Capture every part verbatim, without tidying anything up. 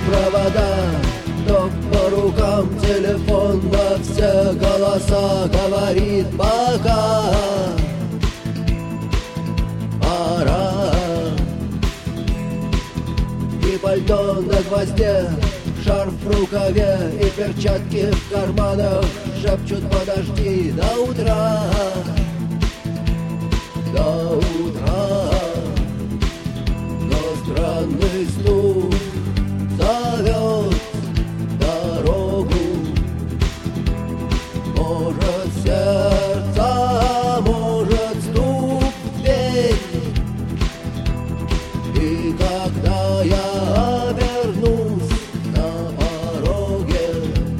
провода, ток по рукам, телефон во все голоса говорит пока. Пора. И пальто на гвозде, шарф в рукаве и перчатки в карманах шепчут: подожди до утра, до утра. Но странный стук зовет дорогу. Может, сердце, может, стук в дверь. И когда я обернусь на пороге,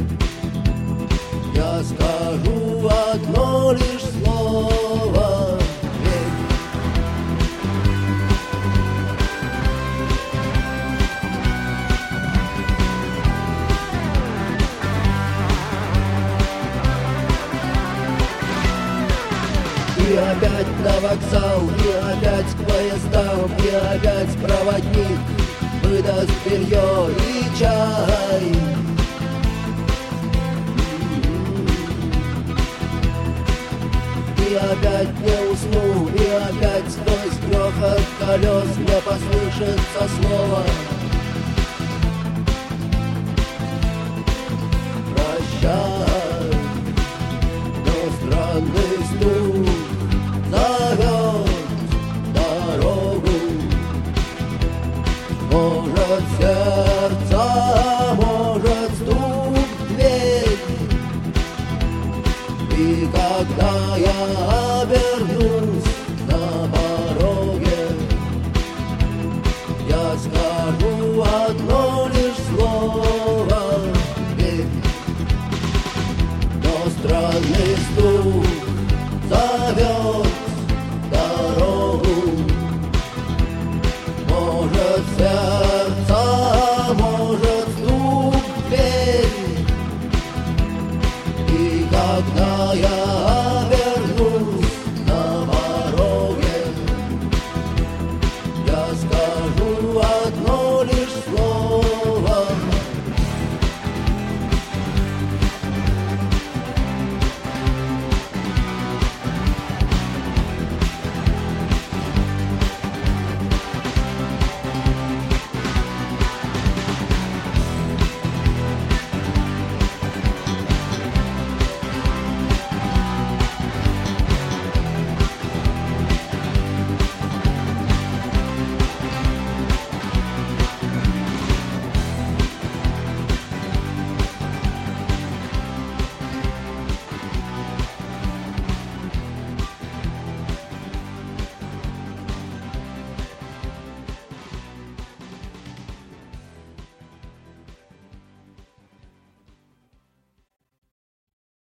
я скажу одно лишь слово: верь. И опять на вокзал, и опять к поездам, и опять проводник выдаст белье и чай. И опять не усну, и опять сквозь грохот колес мне послышится слово: